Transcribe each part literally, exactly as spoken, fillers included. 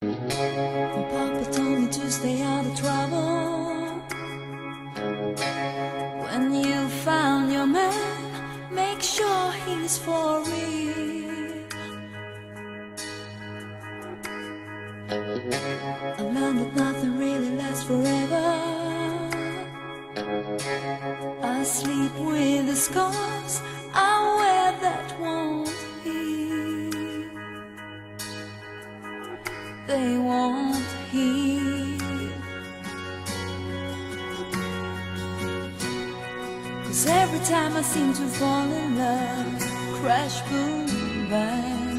My papa told me to stay out of trouble. When you found your man, make sure he's for real. I learned that nothing really lasts forever. I sleep with the scars I wear that won't heal. They won't heal. 'Cause every time I seem to fall in love, crash, boom, bang,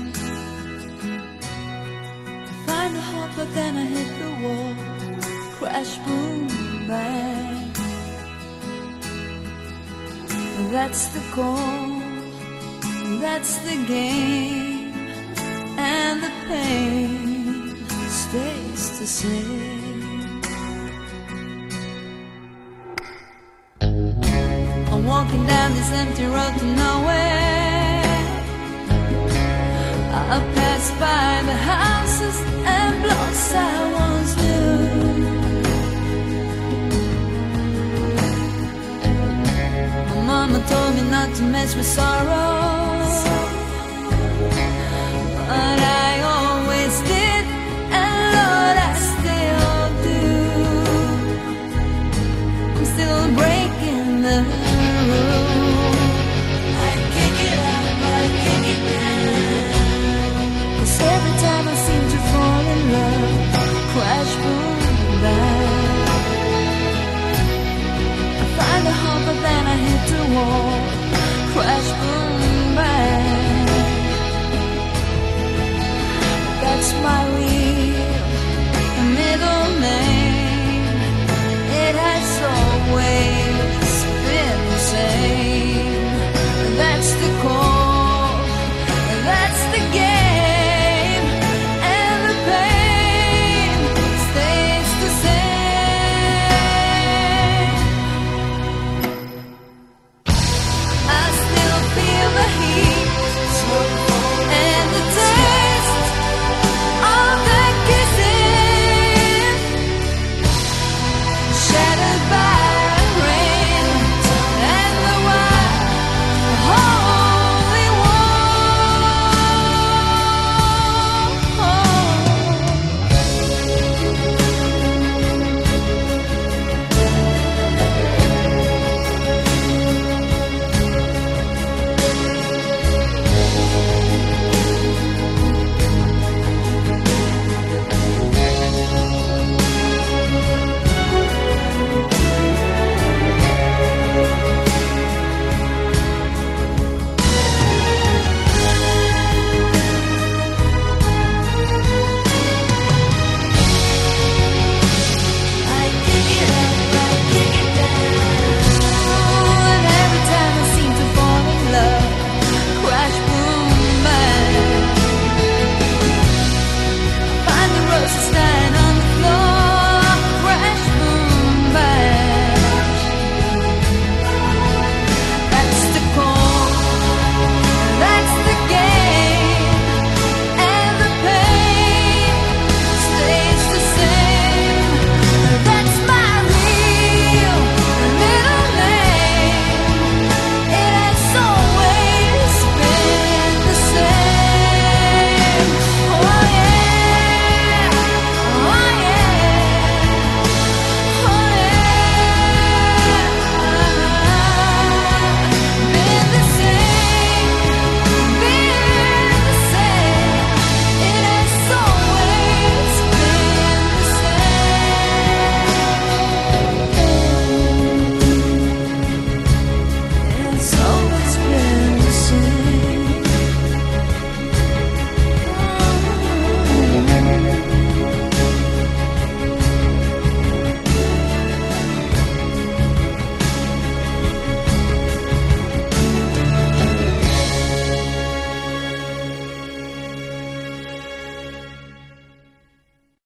find a hope but then I hit the wall, crash, boom, bang. That's the goal, that's the game, and the pain stays the same. I'm walking down this empty road to nowhere. I pass by the houses and blocks I once knew. Mama told me not to mess with sorrow.